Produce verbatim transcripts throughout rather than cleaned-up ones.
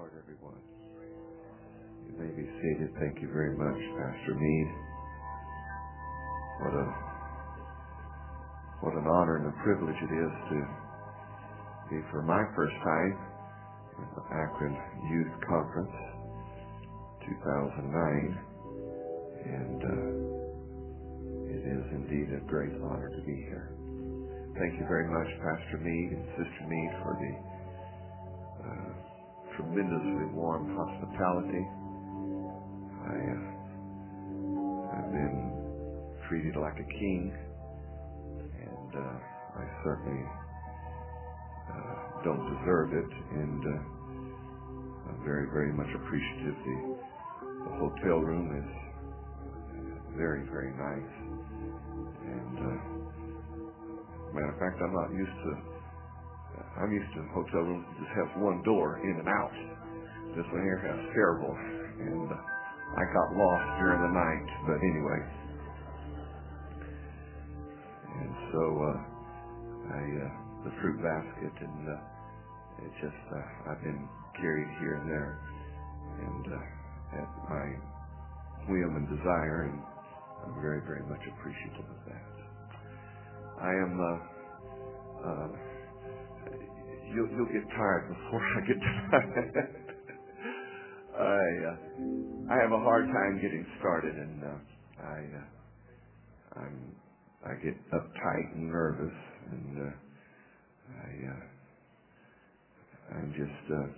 Lord, everyone. You may be seated. Thank you very much, Pastor Mead. What a what an honor and a privilege it is to be for my first time at the Akron Youth Conference two thousand nine, and uh, it is indeed a great honor to be here. Thank you very much, Pastor Mead and Sister Mead, for the uh, tremendously warm hospitality. I, uh, I've been treated like a king, and uh, I certainly uh, don't deserve it, and uh, I'm very, very much appreciative. The, the hotel room is very, very nice, and uh, matter of fact, I'm not used to, I'm used to hotel rooms that just have one door in and out. This one here has several, and uh, I got lost during the night, but anyway. And so uh, I, uh, the fruit basket, and uh, it just, uh, I've been carried here and there, and uh, at my whim and desire, and I'm very, very much appreciative of that. I am, uh, uh, you'll, you'll get tired before I get tired. I, uh, I have a hard time getting started, and uh, I, uh, I'm, I get uptight and nervous, and uh, I, uh, I'm just, uh,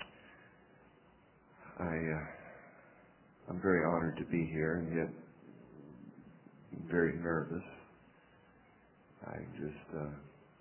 I, uh, I'm very honored to be here, and yet very nervous. I just, uh,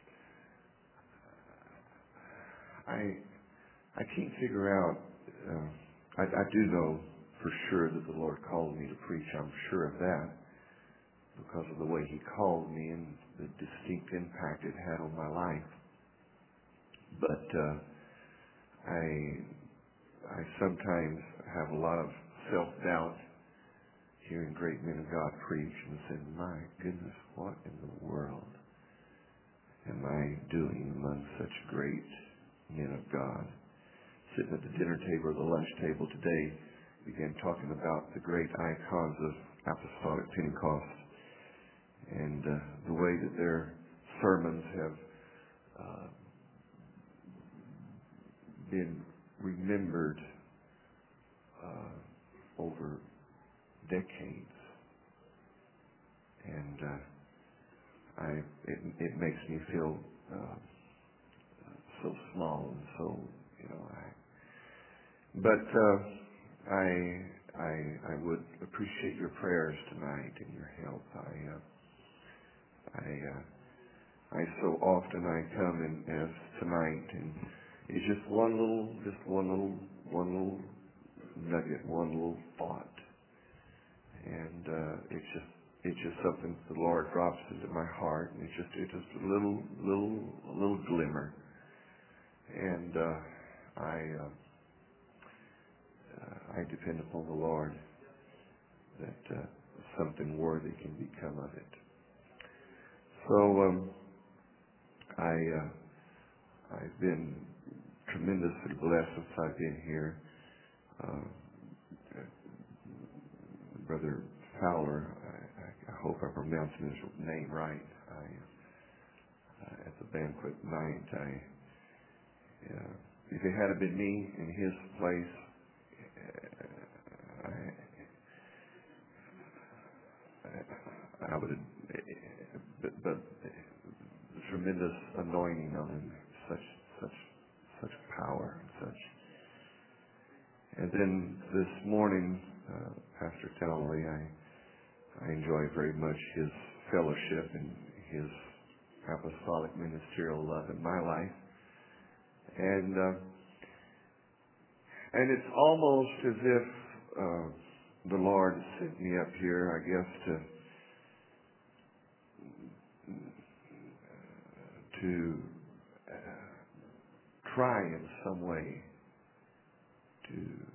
I, I can't figure out. Uh, I, I do know for sure that the Lord called me to preach. I'm sure of that because of the way He called me and the distinct impact it had on my life. But uh, I, I sometimes have a lot of self-doubt hearing great men of God preach and said, "My goodness, what in the world am I doing among such great men of God?" Sitting at the dinner table or the lunch table today, began talking about the great icons of Apostolic Pentecost and uh, the way that their sermons have uh, been remembered uh, over decades. And uh, I, it, it makes me feel uh, so small and so, you know, I, but uh, I, I, I would appreciate your prayers tonight and your help. I, uh, I, uh, I so often I come in as tonight, and it's just one little, just one little, one little nugget, one little thought, and uh, it's just, it's just something the Lord drops into my heart, and it's just, it's just a little, little, a little glimmer, and uh, I. Uh, Uh, I depend upon the Lord that uh, something worthy can become of it. So um, I, uh, I've been tremendously blessed since I've been here. Uh, Brother Fowler, I, I hope I'm pronouncing his name right. I, uh, at the banquet night, I, uh, if it had been me in his place, I, I would have, but, but the tremendous anointing on him, such, such, such power, and such. And then this morning, uh, Pastor Townley, I, I enjoy very much his fellowship and his apostolic ministerial love in my life, and uh, and it's almost as if uh, the Lord sent me up here, I guess, to to uh, try in some way to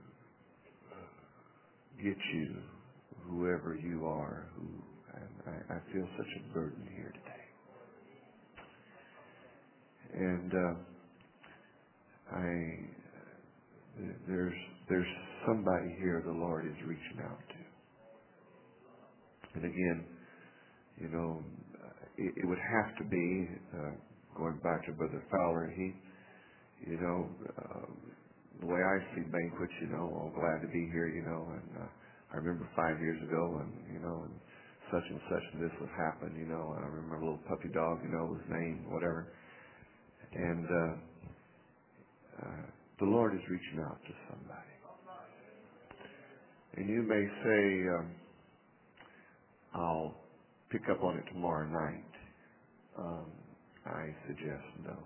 uh, get you, whoever you are, who and I, I feel such a burden here today, and uh, I There's there's somebody here the Lord is reaching out to. And again, you know, it, it would have to be, uh, going back to Brother Fowler, he, you know, uh, the way I see banquets, you know, I'm glad to be here, you know, and uh, I remember five years ago, and, you know, and such and such and this would happen, you know, I remember a little puppy dog, you know, his name, whatever. And uh, uh, the Lord is reaching out to somebody. And you may say, um, I'll pick up on it tomorrow night. Um, I suggest no.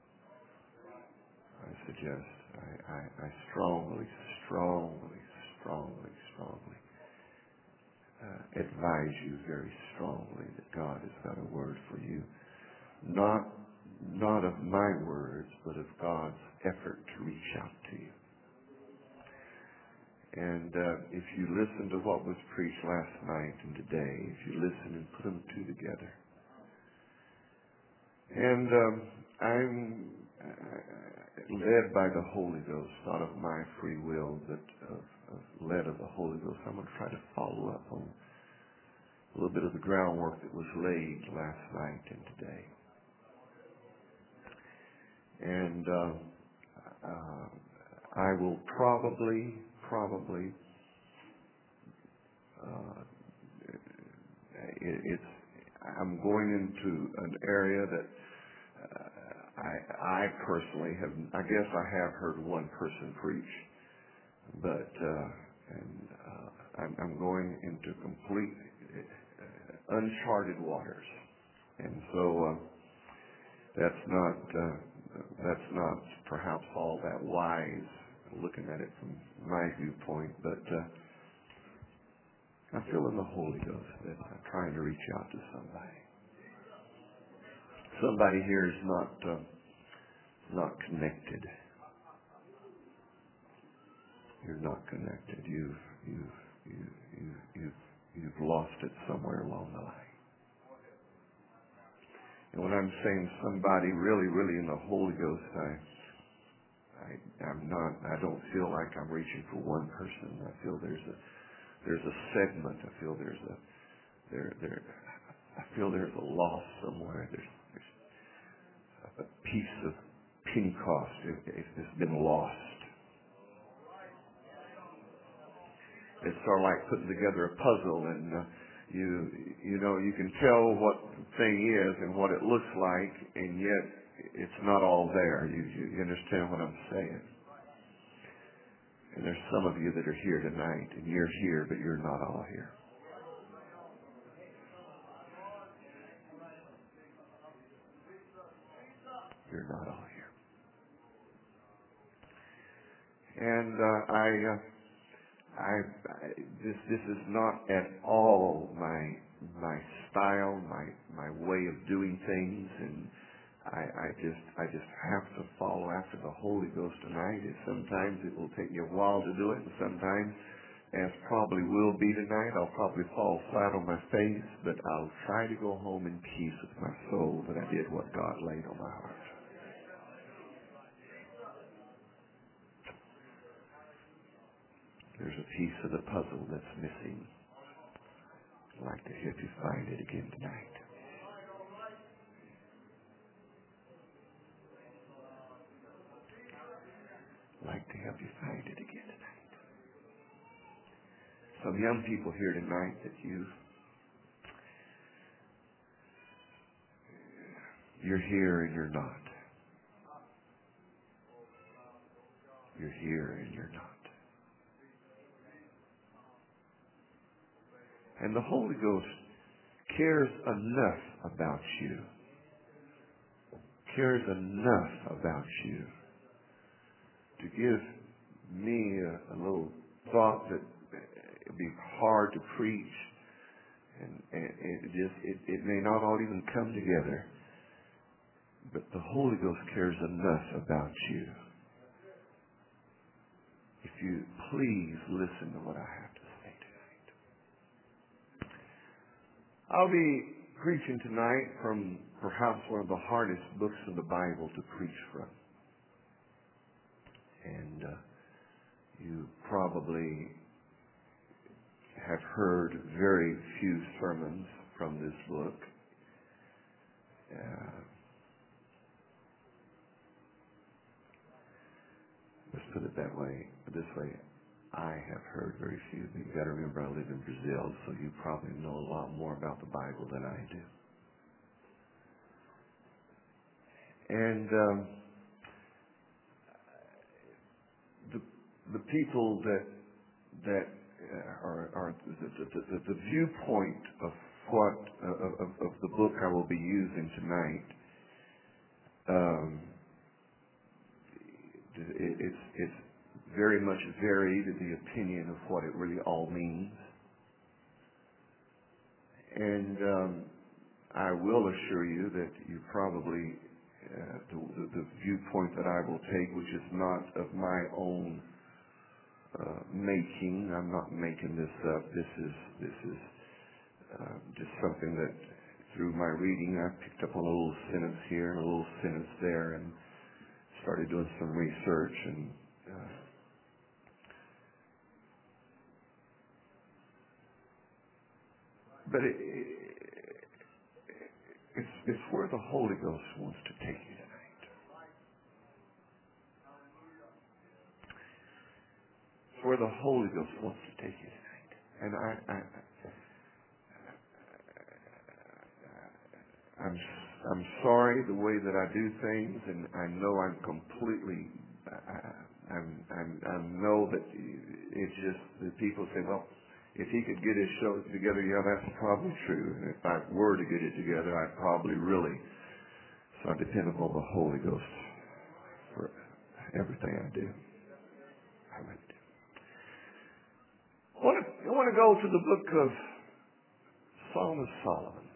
I suggest, I, I, I strongly, strongly, strongly, strongly uh, advise you very strongly that God has got a word for you. Not, not of my words, but of God's effort to reach out to you. And uh, if you listen to what was preached last night and today, if you listen and put them two together, and um, I'm uh, led by the Holy Ghost, not of my free will, but of, of led of the Holy Ghost. I'm going to try to follow up on a little bit of the groundwork that was laid last night and today. And uh, uh, I will probably, probably, uh, it, it's, I'm going into an area that uh, I, I personally have, I guess I have heard one person preach, but uh, and uh, I'm, I'm going into complete uh, uncharted waters, and so uh, that's not uh, that's not perhaps all that wise looking at it from my viewpoint, but uh, I feel in the Holy Ghost that I'm trying to reach out to somebody. Somebody here is not uh, not connected. You're not connected. You've you've you you you've you've lost it somewhere along the line. And when I'm saying somebody really, really in the Holy Ghost, I I I'm not. I don't feel like I'm reaching for one person. I feel there's a there's a segment. I feel there's a there there. I feel there's a loss somewhere. There's there's a piece of Pentecost has been lost. It's sort of like putting together a puzzle, and uh, you you know you can tell what the thing is and what it looks like, and yet it's not all there. You you understand what I'm saying? And there's some of you that are here tonight, and you're here, but you're not all here. You're not all here. And uh, I, uh, I, I, this this is not at all my my style, my my way of doing things, and I, I just I just have to follow after the Holy Ghost tonight. And sometimes it will take me a while to do it, and sometimes, as probably will be tonight, I'll probably fall flat on my face, but I'll try to go home in peace with my soul that I did what God laid on my heart. There's a piece of the puzzle that's missing. I'd like to help you find it again tonight. I'd like to help you find it again tonight. Some young people here tonight that you, you're here and you're not. You're here and you're not. And the Holy Ghost cares enough about you, cares enough about you to give me a, a little thought that it'd be hard to preach, and, and it just it, it may not all even come together, but the Holy Ghost cares enough about you. If you please listen to what I have to say tonight. I'll be preaching tonight from perhaps one of the hardest books of the Bible to preach from. And uh, You probably have heard very few sermons from this book. Uh, let's put it that way, this way. I have heard very few. You've got to remember I live in Brazil, so you probably know a lot more about the Bible than I do. And um, the the people that that uh, are, are the, the, the, the viewpoint of what uh, of, of the book I will be using tonight. Um, it, it's it's very much varied in the opinion of what it really all means. And um, I will assure you that you probably, uh, the, the, the viewpoint that I will take, which is not of my own uh, making, I'm not making this up, this is, this is uh, just something that through my reading I picked up on a little sentence here and a little sentence there and started doing some research and uh, But it, it's, it's where the Holy Ghost wants to take you tonight. It's where the Holy Ghost wants to take you tonight. And I, I, I'm, I'm sorry the way that I do things, and I know I'm completely, I, I'm, I'm, I know that it's just the people say, well, if he could get his shows together, yeah, that's probably true. And if I were to get it together, I'd probably really. So I depend upon the Holy Ghost for everything I do. I really do. I want to, I want to go to the book of Song of Solomon.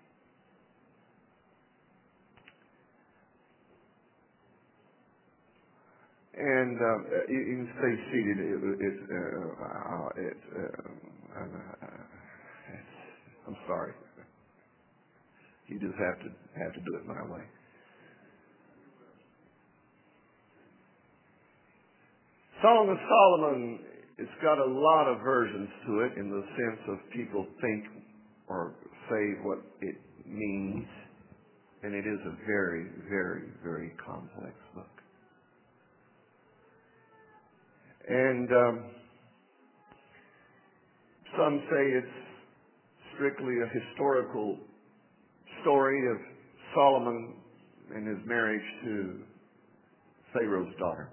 And uh, you, you can stay seated. It, it, uh, it, uh, uh, it's, I'm sorry. You just have to have to do it my way. Song of Solomon, it's got a lot of versions to it in the sense of people think or say what it means, and it is a very, very, very complex book. And um, some say it's strictly a historical story of Solomon and his marriage to Pharaoh's daughter.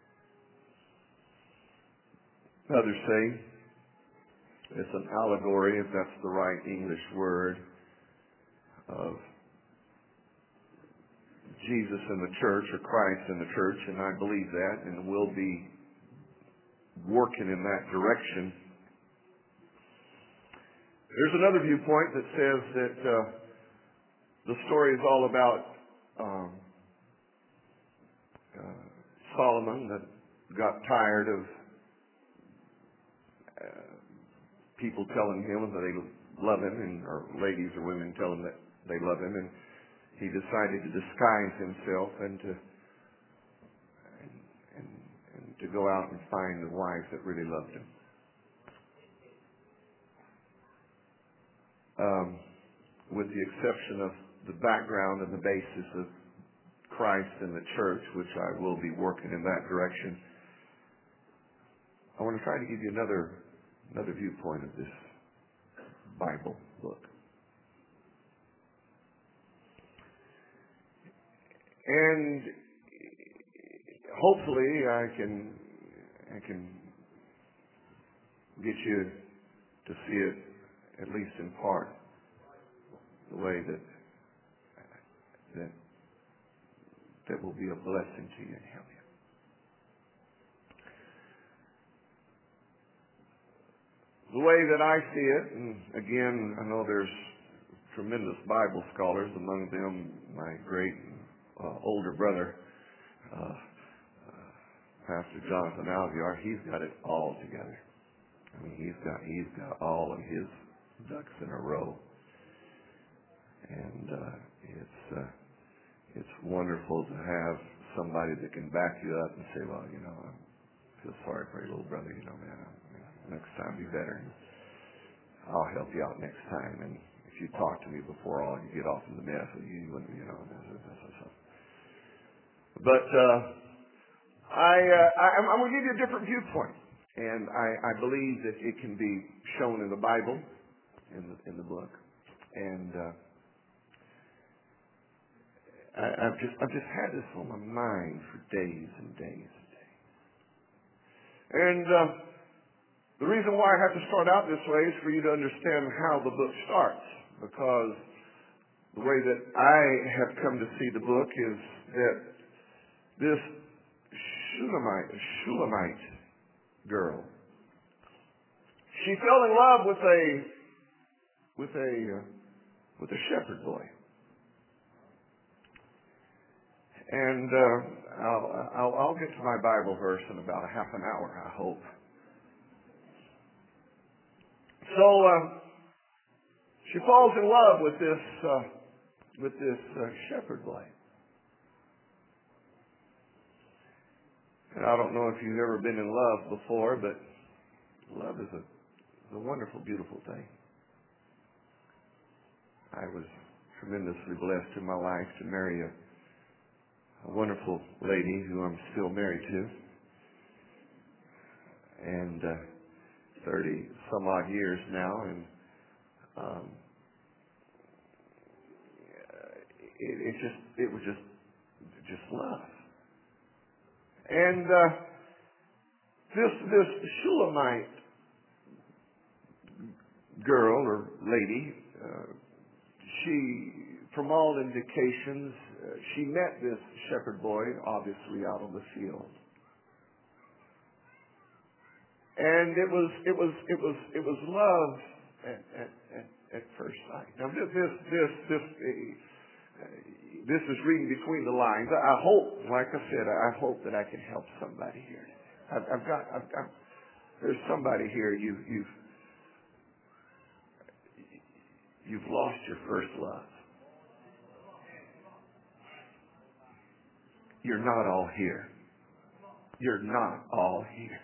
Others say it's an allegory, if that's the right English word, of Jesus in the church, or Christ in the church, and I believe that, and will be working in that direction. There's another viewpoint that says that uh, the story is all about um, uh, Solomon that got tired of uh, people telling him that they love him, and or ladies or women tell him that they love him, and he decided to disguise himself and to and, and, and to go out and find the wife that really loved him. Um, with the exception of the background and the basis of Christ and the church, which I will be working in that direction, I want to try to give you another another viewpoint of this Bible book. And hopefully I can I can get you to see it, at least in part, the way that that that will be a blessing to you and help you. The way that I see it, and again, I know there's tremendous Bible scholars, among them my great uh, older brother, uh, uh, Pastor Jonathan Alviar. He's got it all together. I mean, he's got he's got all of his ducks in a row, and uh, it's uh, it's wonderful to have somebody that can back you up and say, well, you know, I feel sorry for sorry, little brother, you know, man, next time be better. I'll help you out next time. And if you talk to me before all you get off in the mess, you wouldn't, you know. This, this, this, this. But uh, I, uh, I, I'm going to give you a different viewpoint, and I, I believe that it can be shown in the Bible, in the in the book, and uh, I, I've just I've just had this on my mind for days and days and days, and. Uh, The reason why I have to start out this way is for you to understand how the book starts, because the way that I have come to see the book is that this Shulamite, Shulamite girl, she fell in love with a with a uh, with a shepherd boy, and uh, I'll, I'll I'll get to my Bible verse in about a half an hour, I hope. So uh, she falls in love with this uh, with this uh, shepherd boy, and I don't know if you've ever been in love before, but love is a, is a wonderful, beautiful thing. I was tremendously blessed in my life to marry a, a wonderful lady who I'm still married to, and. Uh, thirty some odd years now, and um, it, it just it was just just love. And uh, this this Shulamite girl or lady, uh, she, from all indications, uh, she met this shepherd boy obviously out on the field. And it was it was it was it was love at at, at, at first sight. Now this this this this uh, this is reading between the lines. I hope, like I said, I hope that I can help somebody here. I've, I've got I've, I've, there's somebody here. You you've you've lost your first love. You're not all here. You're not all here.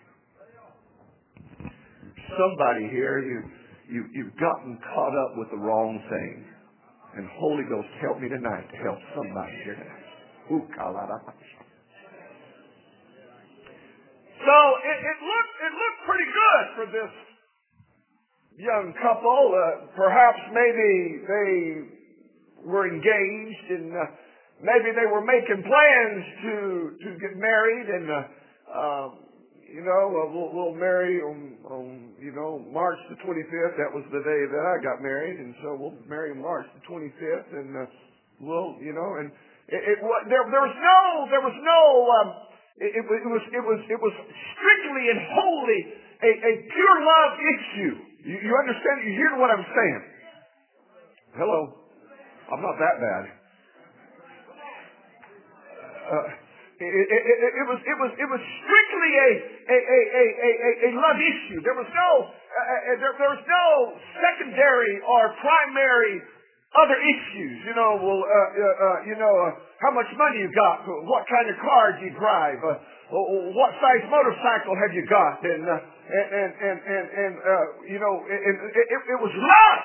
Somebody here, you, you, you've gotten caught up with the wrong thing. And Holy Ghost, help me tonight to help somebody here tonight. So it, it looked it looked pretty good for this young couple. Uh, perhaps maybe they were engaged, and uh, maybe they were making plans to to get married, and uh, um, You know, uh, we'll, we'll marry on, on, you know, March the twenty-fifth. That was the day that I got married, and so we'll marry on March the twenty-fifth, and uh, we'll, you know, and it, it there, there was no, there was no, um, it, it, it was, it was, it was strictly and wholly a, a pure love issue. You, you understand? You hear what I'm saying? Hello, I'm not that bad. Uh, It, it, it, it was it was it was strictly a a a a, a, a love issue. There was no uh, there, there was no secondary or primary other issues. You know, well, uh, uh, uh, you know, uh, how much money you got, what kind of car do you drive, uh, what size motorcycle have you got, and uh, and and and and, and uh, you know, and it, it, it was love.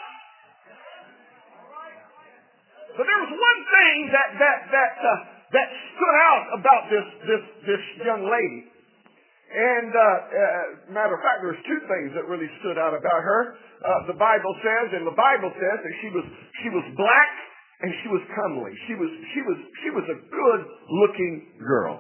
But there was one thing that that that. Uh, that stood out about this this this young lady. And uh, uh, matter of fact, there's two things that really stood out about her. Uh, the Bible says, and the Bible says that she was she was black and she was comely. She was she was she was a good-looking girl.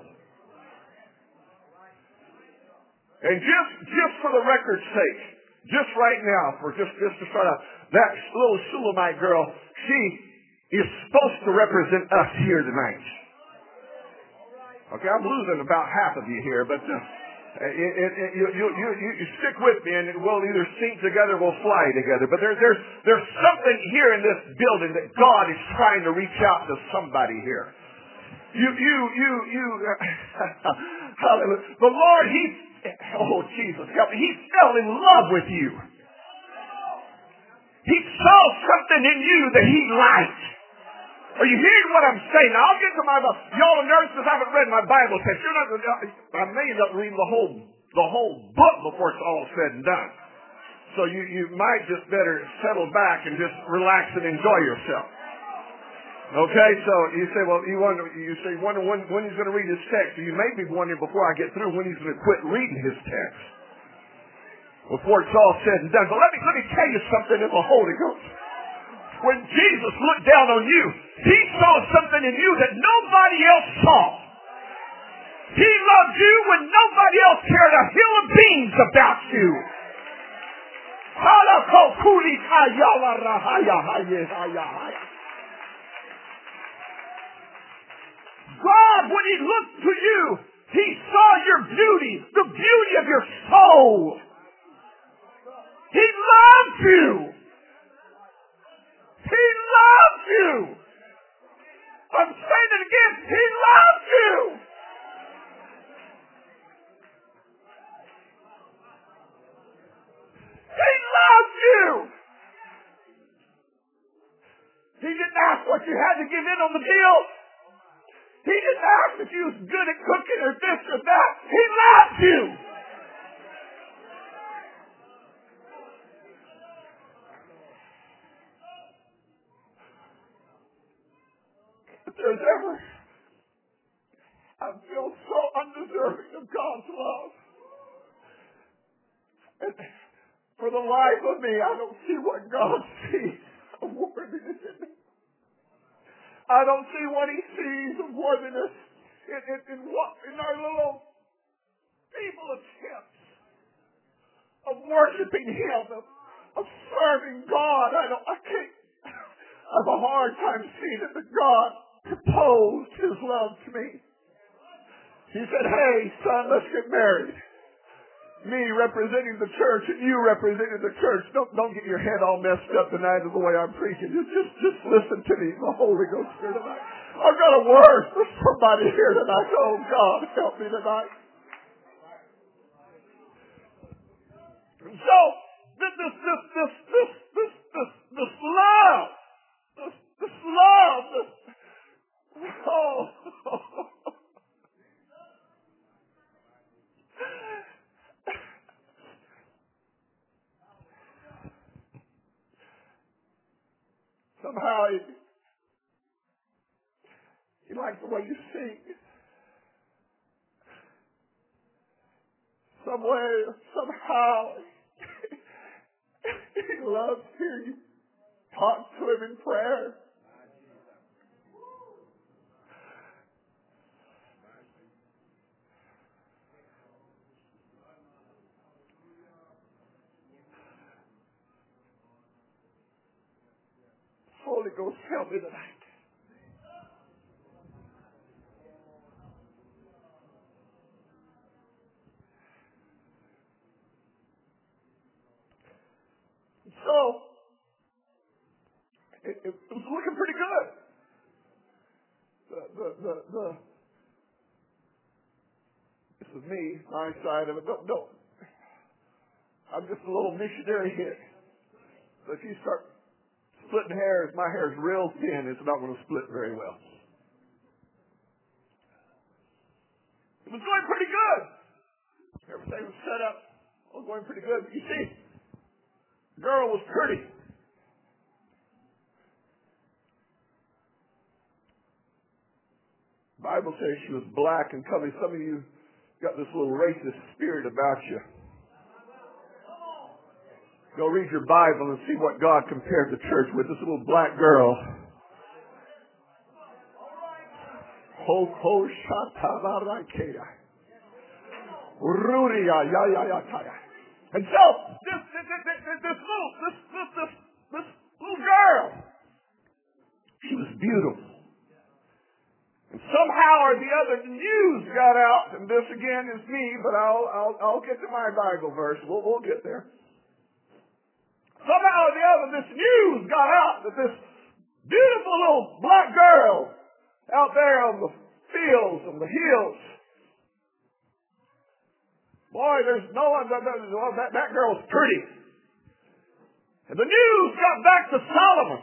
And just just for the record's sake, just right now, for just just to start out, that little Shulamite girl, she is supposed to represent us here tonight. Okay, I'm losing about half of you here, but uh, it, it, it, you, you, you, you stick with me, and we'll either sink together, we'll fly together. But there, there's there's something here in this building that God is trying to reach out to somebody here. You, you, you, you. Uh, hallelujah. The Lord, He, oh Jesus, help me. He fell in love with you. He saw something in you that He liked. Are you hearing what I'm saying? Now, I'll get to my Bible. Y'all nurses haven't read my Bible text. You're not, I may end up reading the whole the whole book before it's all said and done. So you, you might just better settle back and just relax and enjoy yourself. Okay, so you say, well, you wonder, you say, wonder when, when he's going to read his text. You may be wondering before I get through when he's going to quit reading his text. Before it's all said and done. But let me, let me tell you something in the Holy Ghost. When Jesus looked down on you, he saw something in you that nobody else saw. He loved you when nobody else cared a hill of beans about you. God, when he looked to you, he saw your beauty, the beauty of your soul. He loved you. He loved you. I'm saying it again. He loved you. He loved you. He didn't ask what you had to give in on the deal. He didn't ask if you was good at cooking or this or that. He loved you. If there's ever, I feel so undeserving of God's love. And for the life of me, I don't see what God sees of worthiness in me. I don't see what he sees of worthiness in, in, in, what, in our little feeble attempts of worshiping him, of, of serving God. I don't, I can't, I have a hard time seeing it that God proposed his love to me. He said, hey, son, let's get married. Me representing the church and you representing the church. Don't, don't get your head all messed up tonight of the way I'm preaching. Just, just, just listen to me, the Holy Ghost here tonight. I've got a word for somebody here tonight. Oh, God, help me tonight. So, this, this, this, this, this, this, this, this love, this, this love, this, oh, somehow he, he likes the way you sing. Some way, somehow, he loves to hear you talk to him in prayer. Holy Ghost, help me tonight. So, it, it, it was looking pretty good. The, the, the, the, this is me, my side of it. No, no. I'm just a little missionary here. So if you start splitting hairs, my hair is real thin. It's not going to split very well. It was going pretty good. Everything was set up. It was going pretty good. You see, the girl was pretty. The Bible says she was black and comely. Some of you got this little racist spirit about you. Go read your Bible and see what God compared the church with. This little black girl. Ho ho shatabarakea. Ruria ya ya ya ya. And so this this this this, this little this this this this little girl, she was beautiful. And somehow or the other, the news got out, and this again is me, but I'll I'll I'll get to my Bible verse. We'll we'll get there. Somehow or the other, this news got out that this beautiful little black girl out there on the fields and the hills. Boy, there's no one that well, that, that girl's pretty. And the news got back to Solomon.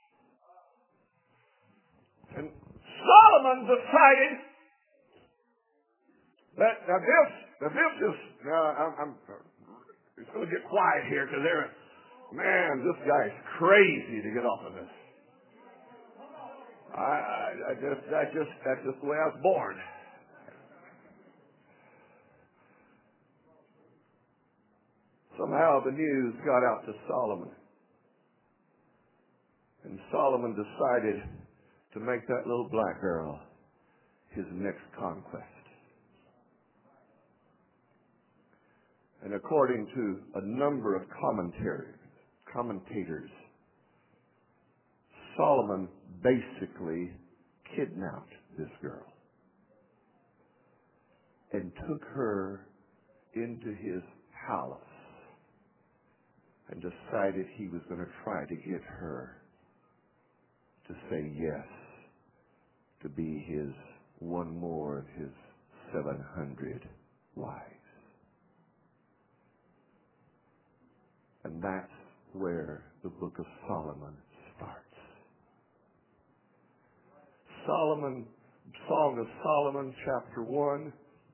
And Solomon decided that now this Now this is, uh, I'm, I'm it's going to get quiet here because they're, man, this guy's crazy to get off of this. I, I, I just, that just, that's just the way I was born. Somehow the news got out to Solomon. And Solomon decided to make that little black girl his next conquest. And according to a number of commentators, commentators, Solomon basically kidnapped this girl and took her into his palace and decided he was going to try to get her to say yes to be his one more of his seven hundred wives. And that's where the book of Solomon starts. Solomon, Song of Solomon, chapter one.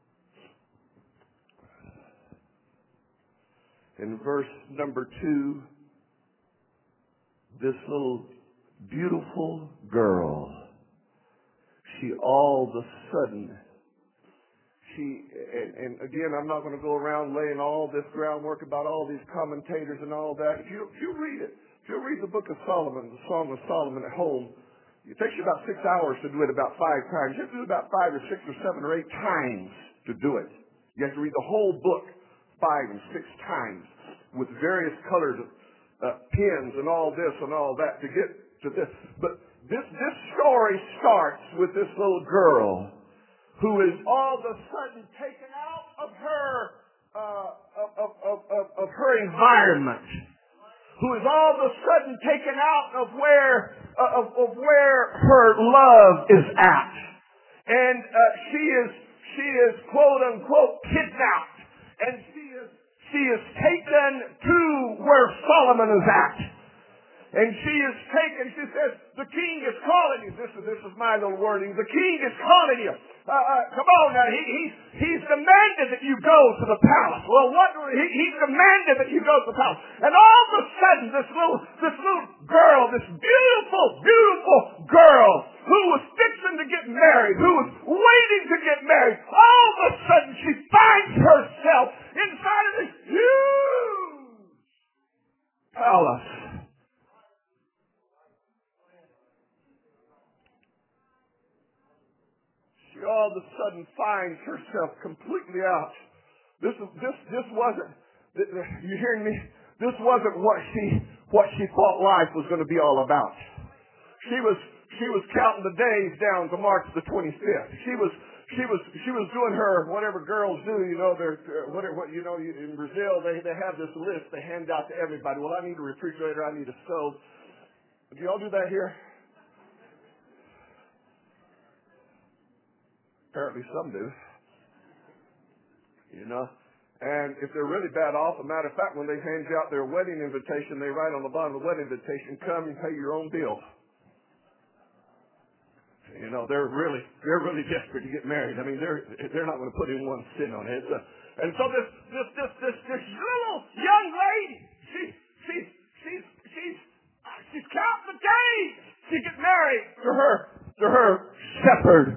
In verse number two, this little beautiful girl, she all of a sudden, she, and, and again, I'm not going to go around laying all this groundwork about all these commentators and all that. If you, if you read it, if you read the book of Solomon, the Song of Solomon at home, it takes you about six hours to do it about five times. You have to do it about five or six or seven or eight times to do it. You have to read the whole book five and six times with various colored uh, pens and all this and all that to get to this. But this, this story starts with this little girl who is all of a sudden taken out of her uh, of, of, of, of, of her environment, who is all of a sudden taken out of where uh, of, of where her love is at, and uh, she is she is quote unquote kidnapped, and she is she is taken to where Solomon is at. And she is taken, she says, the king is calling you. This is, this is my little wording. The king is calling you. Uh, uh, come on now. He, he, he's demanded that you go to the palace. Well, what, he, he's demanded that you go to the palace. And all of a sudden, this little, this little girl, this beautiful, beautiful girl who was fixing to get married, who was waiting to get married, all of a sudden she finds herself inside of this huge palace. She all of a sudden finds herself completely out. This is this this wasn't. You hearing me? This wasn't what she what she thought life was going to be all about. She was she was counting the days down to March the twenty-fifth. She was she was she was doing her whatever girls do. You know, they're uh, whatever what you know in Brazil they they have this list they hand out to everybody. Well, I need a refrigerator. I need a stove. Do y'all do that here? Apparently some do. You know? And if they're really bad off, a matter of fact, when they hand you out their wedding invitation, they write on the bottom of the wedding invitation, come and pay your own bill. You know, they're really, they're really desperate to get married. I mean, they're, they're not going to put in one cent on it. So, and so this, this, this, this, this little young lady, she, she's, she's, she's, she's counting the days to get married to her, to her shepherd.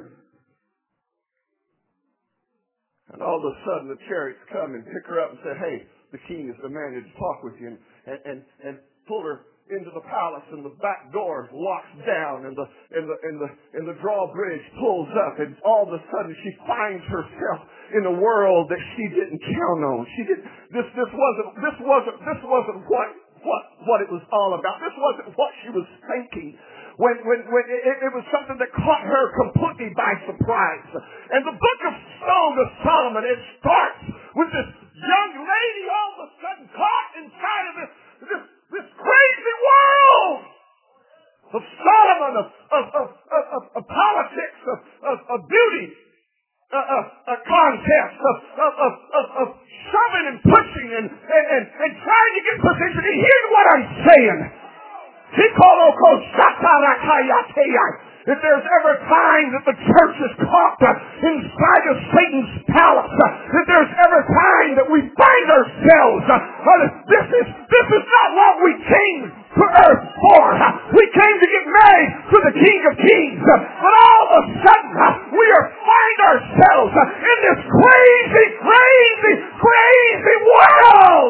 And all of a sudden the chariots come and pick her up and say, hey, the king has demanded to talk with you, and, and, and, and pull her into the palace, and the back door locks down, and the, and the, and the, and the drawbridge pulls up, and all of a sudden she finds herself in a world that she didn't count on. She didn't, this, this wasn't, this wasn't, this wasn't what, what, what it was all about. This wasn't what she was thinking. When, when, when it, it was something that caught her completely by surprise. And the book of Song of Solomon, it starts with this young lady all of a sudden caught inside of this, this, this crazy world of Solomon, of, of, of, of, of, of politics, of, of, of beauty, a, a, a contest, of, of, of, of, of shoving and pushing and, and, and, and trying to get position. And here's what I'm saying. And If there's ever a time that the church is caught inside of Satan's palace, if there's ever a time that we find ourselves, this is, this is not what we came to earth for. We came to get married to the King of Kings. But all of a sudden, we are find ourselves in this crazy, crazy, crazy world.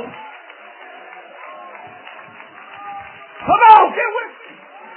Come on, get with me.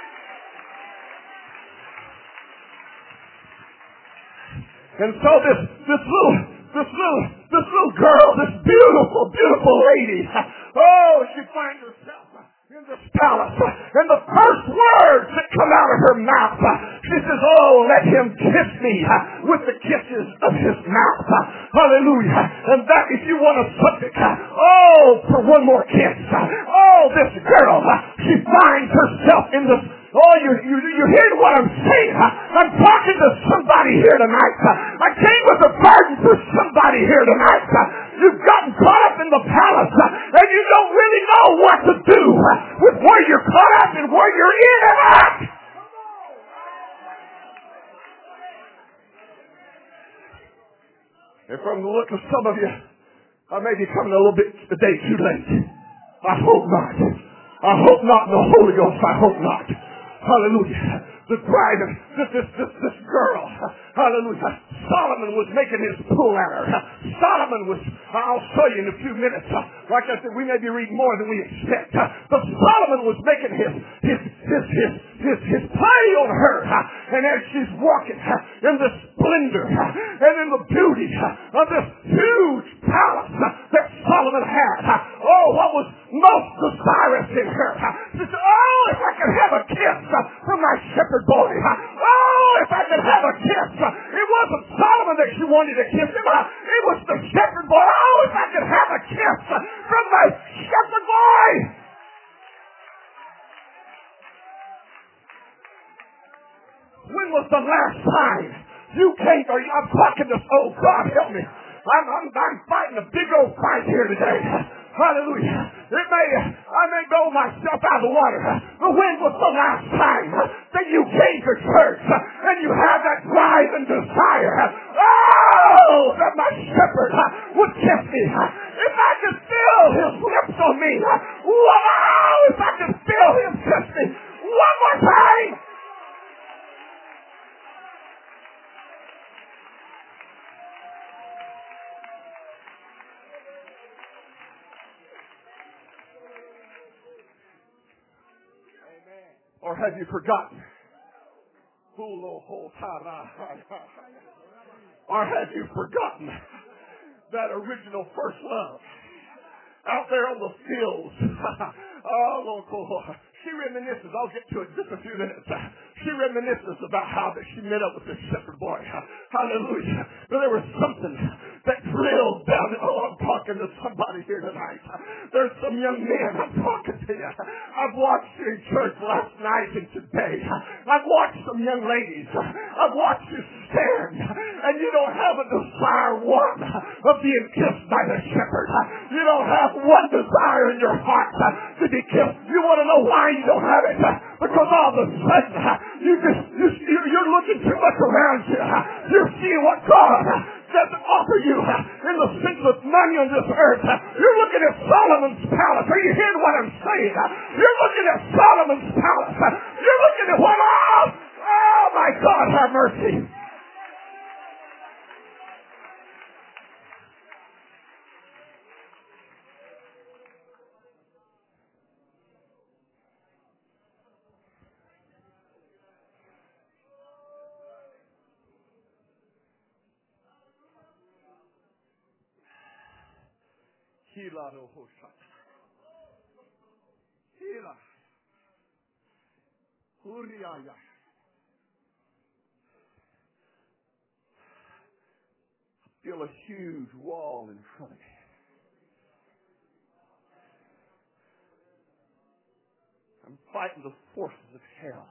And so this, this little, this little, this little girl, this beautiful, beautiful lady, oh, she finds herself in this palace, and the first words that come out of her mouth, she says, oh, let him kiss me with the kisses of his mouth. Hallelujah. And that, if you want a subject, oh, for one more kiss. Oh, this girl, she finds herself in this. Oh, you, you, you hear what I'm saying? I'm talking to somebody here tonight. I came with a burden for somebody here tonight. You've gotten caught up in the palace, and you don't really know what to do with where you're caught up and where you're in and out. And from the look of some of you, I may be coming a little bit a day too late. I hope not. I hope not in the Holy Ghost. I hope not. Hallelujah. The bride of this, this, this, this girl. Hallelujah. Solomon was making his pull at her. Solomon was, I'll show you in a few minutes. Like I said, we may be reading more than we expect. But Solomon was making his, his, his, his, his, his play on her. And as she's walking in the splendor and in the beauty of this huge palace that Solomon had. Oh, what was most desirous in her? She said, oh, if I could have a kiss from my shepherd boy. Oh, if I could have a kiss. It wasn't Solomon that she wanted to kiss him. It was the shepherd boy. Oh, if I could have a kiss from my shepherd boy. When was the last time you came? Or I'm talking to, oh, God help me. I'm, I'm, I'm fighting a big old fight here today. Hallelujah. It may, I may blow myself out of the water. But when was the last time that you came to church and you had that drive and desire? Oh, that my shepherd would kiss me. If I could feel his lips on me. Wow, if I could feel him kiss me. One more time. Or have you forgotten? Or have you forgotten that original first love out there on the fields? Oh, Lord, she reminisces. I'll get to it in just a few minutes. She reminisces about how that she met up with this shepherd boy. Hallelujah. But there was something that drilled down. Oh, I'm talking to somebody here tonight. There's some young men. I'm talking to you. I've watched you in church last night and today. I've watched some young ladies. I've watched you stand, and you don't have a desire one of being kissed by the shepherd. You don't have one desire in your heart to be kissed. You want to know why you don't have it? Because all of a sudden you just you, you're looking too much around you. You're seeing what God doesn't offer you in the sense of money on this earth. You're looking at Solomon's palace. Are you hearing what I'm saying? You're looking at Solomon's palace. You're looking at what? Oh, oh my God, have mercy. Hila no hoshata. Hila. Huriaya. Feel a huge wall in front of me. I'm fighting the forces of hell.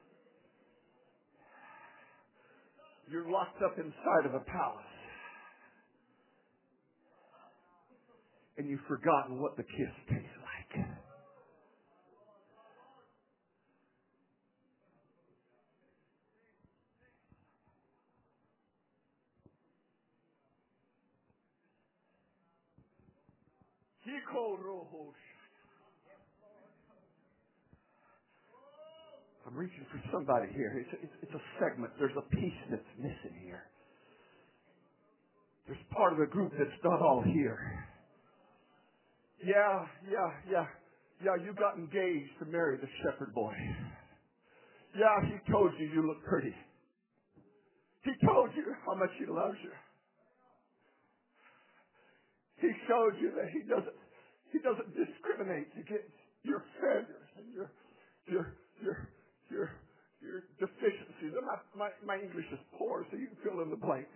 You're locked up inside of a palace. And you've forgotten what the kiss tastes like. I'm reaching for somebody here. It's a, it's, it's a segment. There's a piece that's missing here. There's part of the group that's not all here. Yeah, yeah, yeah. Yeah, you got engaged to marry the shepherd boy. Yeah, he told you you look pretty. He told you how much he loves you. He showed you that he doesn't he doesn't discriminate against your failures and your your your your your deficiencies. And my, my, my English is poor, so you can fill in the blank.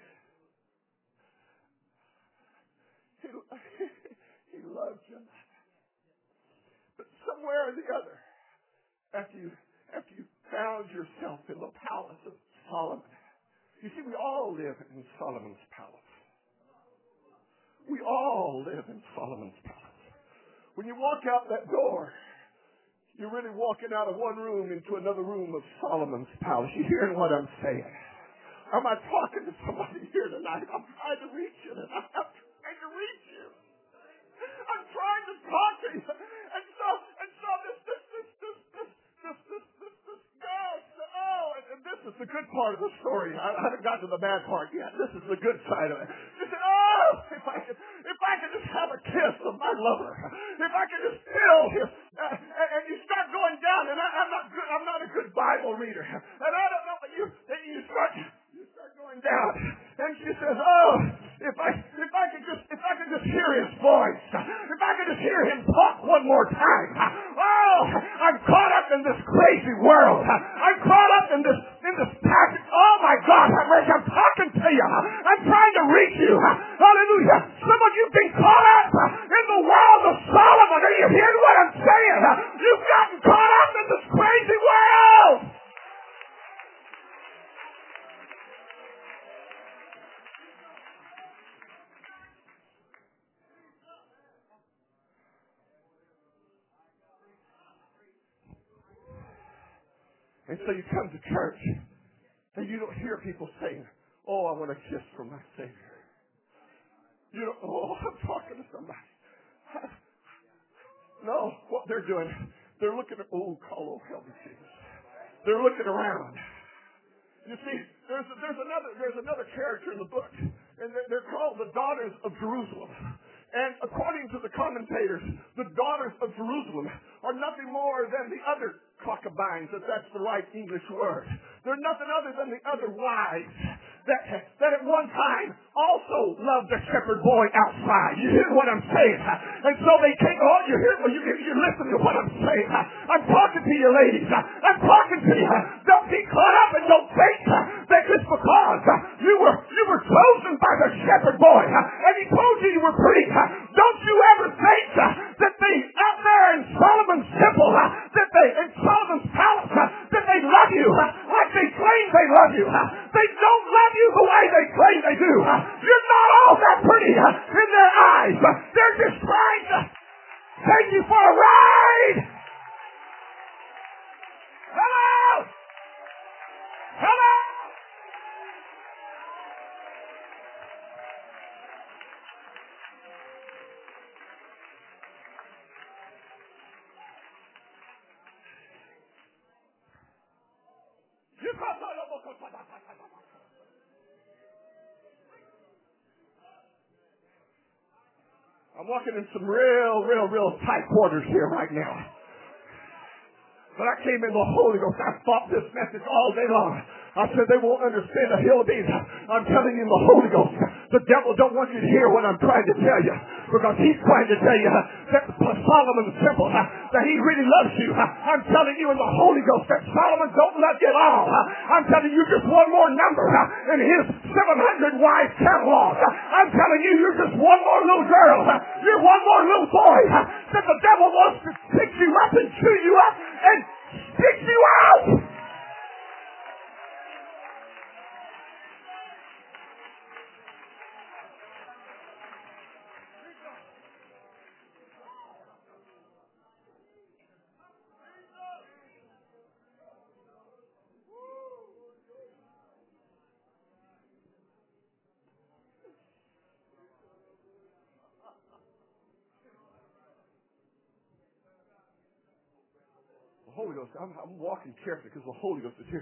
He, he loved you. But somewhere or the other, after you after you found yourself in the palace of Solomon, you see, we all live in Solomon's palace. We all live in Solomon's palace. When you walk out that door, you're really walking out of one room into another room of Solomon's palace. You hearing what I'm saying? Am I talking to somebody here tonight? I'm trying to reach you tonight. I'm trying to reach you. I'm trying to talk to you. And so, and so this, this, this, this, this, this, this, this, this goes. Oh, and, and this is the good part of the story. I, I haven't got to the bad part yet. This is the good side of it. You say, oh, if I could, if I could just have a kiss of my lover, if I could just feel his, uh, and, and you start going down, and I, I'm not good. I'm not a good Bible reader, and I don't know, but you, and you start. Start going down, and she says, "Oh, if I, if I could just, if I could just hear his voice, if I could just hear him talk one more time. Oh, I'm caught up in this crazy world. I'm caught up in this, in this package. Oh my God, I'm talking to you. I'm trying to reach you. Hallelujah. Some of you've been caught up in the world of Solomon. Are you hearing what I'm saying? You've gotten caught up in this crazy world." And so you come to church, and you don't hear people saying, "Oh, I want a kiss from my Savior." You don't, "Oh, I'm talking to somebody." No, what they're doing, they're looking at, "Oh, call, oh, help me, Jesus." They're looking around. You see, there's, there's another, there's another character in the book, and they're, they're called the Daughters of Jerusalem. And according to the commentators, the Daughters of Jerusalem are nothing more than the other concubines, if that's the right English word. They're nothing other than the other wives that, that at one time also loved the shepherd boy outside. You hear what I'm saying? And so they came, oh, you hear, you, you listen to what I'm saying. I'm talking to you, ladies. I'm talking to you. Don't be caught up and don't think that just because you were, you were chosen by the shepherd boy and he told you you were pretty, don't you ever think that they, out there in Solomon's temple, that they, in Solomon's palace, that they love you like they claim they love you. They don't love you the way they claim they do. You're not all that pretty in their eyes. They're just trying to take you for a ride. Hello? Hello? I'm walking in some real, real, real tight quarters here right now. But I came in the Holy Ghost. I fought this message all day long. I said they won't understand a hill of beans. I'm telling you in the Holy Ghost. The devil don't want you to hear what I'm trying to tell you. Because he's trying to tell you that Solomon's temple, that he really loves you. I'm telling you in the Holy Ghost that Solomon don't love you at all. I'm telling you just one more number in his seven hundred wives catalog. I'm telling you you're just one more little girl. You're one more little boy that the devil wants to pick you up and chew you up and spit you out. Holy Ghost, I'm, I'm walking carefully because the Holy Ghost is here.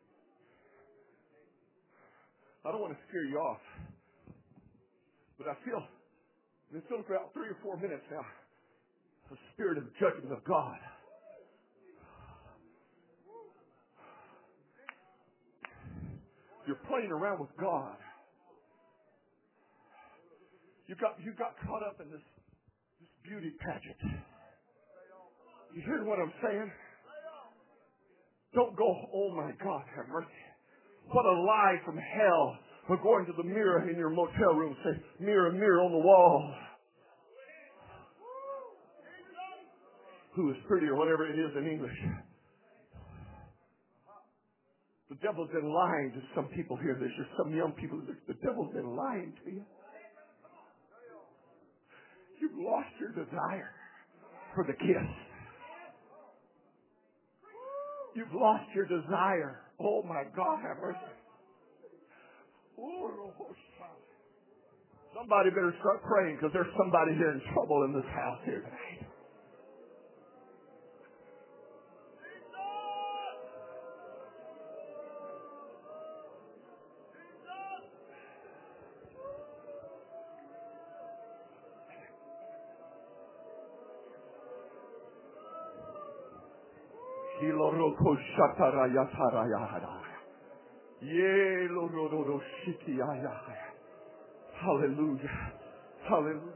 I don't want to scare you off, but I feel, it's been for about three or four minutes now, the spirit of judgment of God. You're playing around with God. You got you got caught up in this, this beauty pageant. You hear what I'm saying? Don't go, oh my God, have mercy. What a lie from hell. We're going to the mirror in your motel room and say, mirror, mirror on the wall. Who is pretty or whatever it is in English. The devil's been lying to some people here. There's just some young people. The devil's been lying to you. You've lost your desire for the kiss. You've lost your desire. Oh my God, have mercy. Somebody better start praying because there's somebody here in trouble in this house here tonight. Hallelujah. Hallelujah.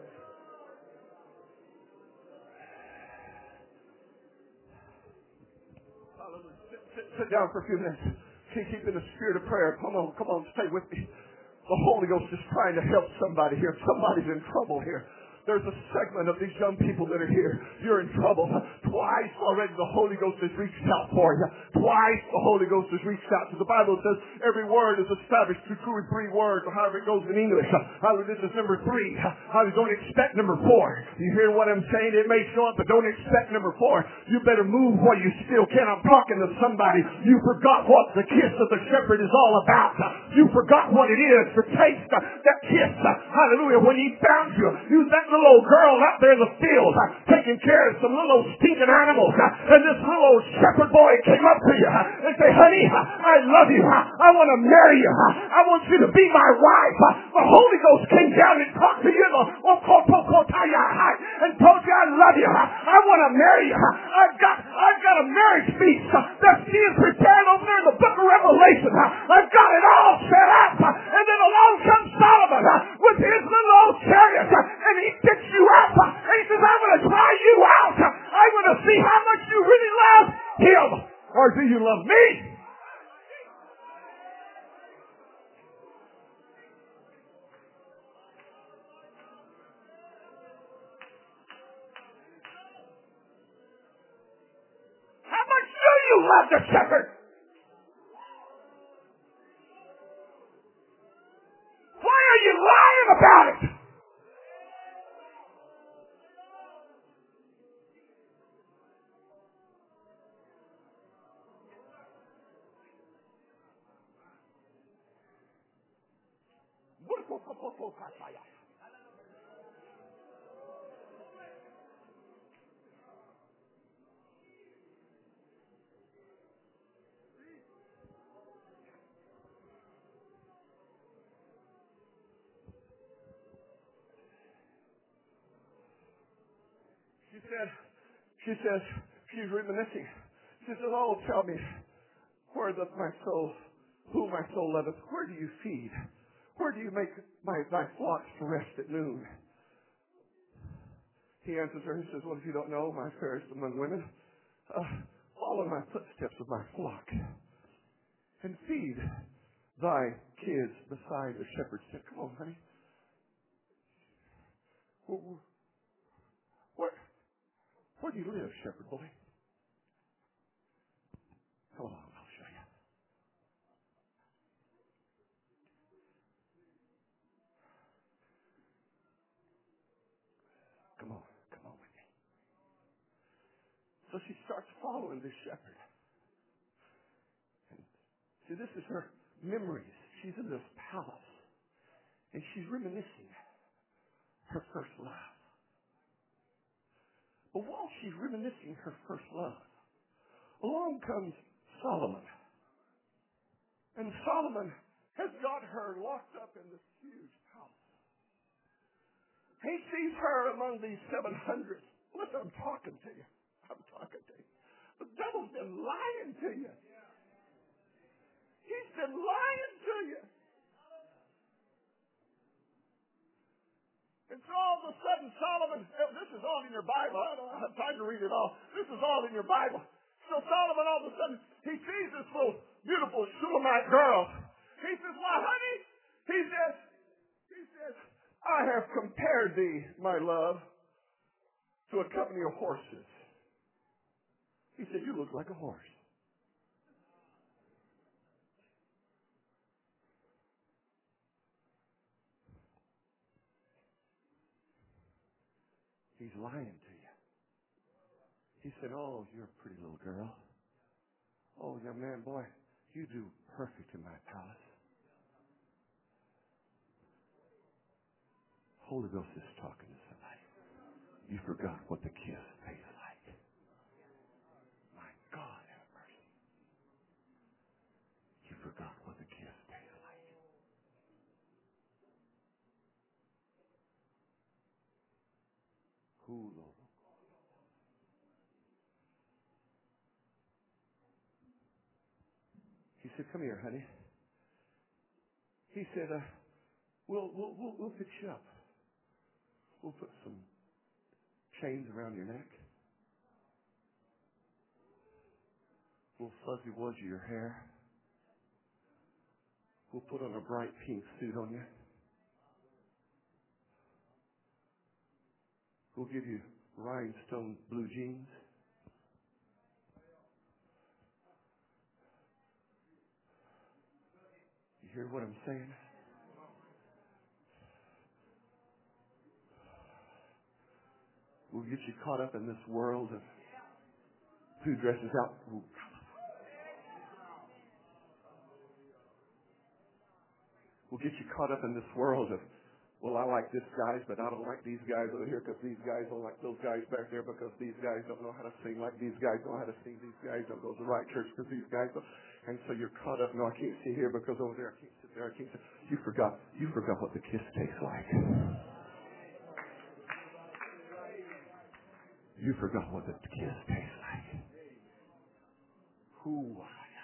Hallelujah. Sit, sit, sit down for a few minutes. Keep, keep in the spirit of prayer. Come on, come on, stay with me. The Holy Ghost is trying to help somebody here. Somebody's in trouble here. There's a segment of these young people that are here. You're in trouble. Twice already the Holy Ghost has reached out for you. Twice the Holy Ghost has reached out. So the Bible says every word is established through two or three words, or however it goes in English. Hallelujah, this is number three. Hallelujah, don't expect number four. You hear what I'm saying? It may show up, but don't expect number four. You better move while you still can. I'm talking to somebody. You forgot what the kiss of the shepherd is all about. You forgot what it is to taste that kiss. Hallelujah, when he found you. You that little old girl out there in the field uh, taking care of some little old stinking animals, uh, and this little old shepherd boy came up to you uh, and said, honey, uh, I love you. Uh, I want to marry you. Uh, I want you to be my wife. Uh, the Holy Ghost came down and talked to you uh, and told you I love you. Uh, I want to marry you. Uh, I've got I've got a marriage feast uh, that she is prepared over there in the book of Revelation. Uh, I've got it all set up. Uh, and then along comes Solomon uh, with his little old chariot, uh, and he picks you up, and he says, I'm going to try you out. I'm going to see how much you really love him. Or do you love me? How much do you love the shepherd? Why are you lying about it? She said, she says, she's reminiscing. She says, oh, tell me, where doth my soul, who my soul loveth, where do you feed? Where do you make my, thy flocks to rest at noon? He answers her, he says, well, if you don't know, my fairest among women, uh, follow my footsteps of my flock and feed thy kids beside the shepherd's tent. Come on, honey. Where, where do you live, shepherd boy? Come on, I'll show you. Come on, come on with me. So she starts following this shepherd. And see, this is her memories. She's in this palace, and she's reminiscing her first love. But while she's reminiscing her first love, along comes Solomon. And Solomon has got her locked up in this huge house. He sees her among these seven hundred. Listen, I'm talking to you. I'm talking to you. The devil's been lying to you. He's been lying to you. And so all of a sudden Solomon, this is all in your Bible. I don't have time to read it all. This is all in your Bible. So Solomon all of a sudden, he sees this little beautiful Shulamite girl. He says, why, honey? He says, he says, I have compared thee, my love, to a company of horses. He said, you look like a horse. He's lying to you. He said, oh, you're a pretty little girl. Oh, young man, boy, you do perfect in my palace. Holy Ghost is talking to somebody. You forgot what the kiss tastes like. My God, have mercy. You forgot what the kiss tastes like. Who, Lord? He said, come here, honey. He said, uh, we'll, we'll, we'll, we'll fix you up. We'll put some chains around your neck. We'll fuzzy wuzzy your hair. We'll put on a bright pink suit on you. We'll give you rhinestone blue jeans. You hear what I'm saying? We'll get you caught up in this world of who dresses out. We'll get you caught up in this world of, well, I like this guy, but I don't like these guys over here because these guys don't like those guys back there because these guys don't know how to sing like these guys know how to sing. These guys don't go to the right church because these guys don't. And so you're caught up. No, I can't sit here because over there I can't sit there. I can't sit. You forgot. You forgot what the kiss tastes like. You forgot what the kiss tastes like. Who?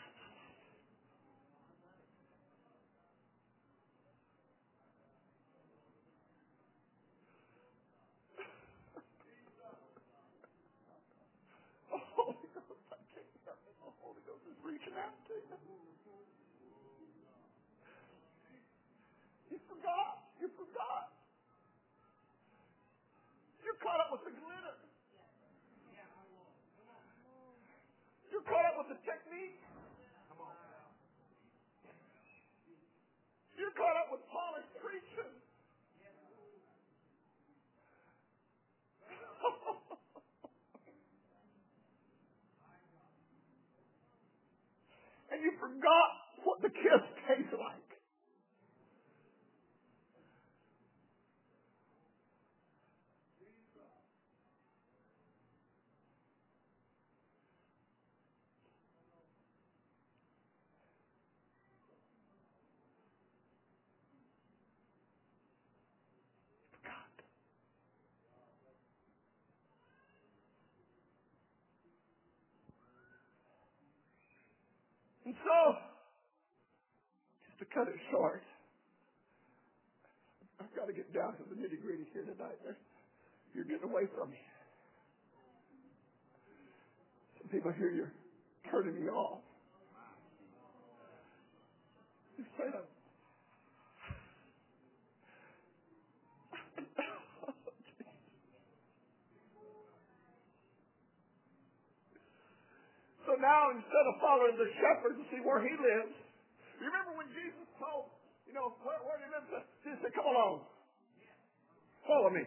Reaching out to you. You forgot. You forgot. You're caught up with the glitter. You're caught up with the technique. You're caught up with polished preaching. And you forgot what the kiss tastes like. And so, just to cut it short, I've got to get down to the nitty gritty here tonight. You're getting away from me. Some people here, you're turning me off. You're saying I'm So now, instead of following the shepherd to see where he lives, you remember when Jesus told, you know, where, where he lives? Jesus said, come along. Follow me.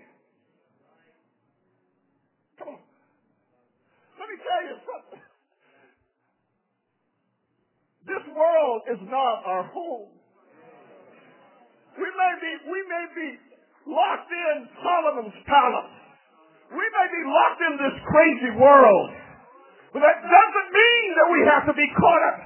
Come on. Let me tell you something. This world is not our home. We may be, we may be locked in Solomon's palace. We may be locked in this crazy world. But that doesn't mean that we have to be caught up.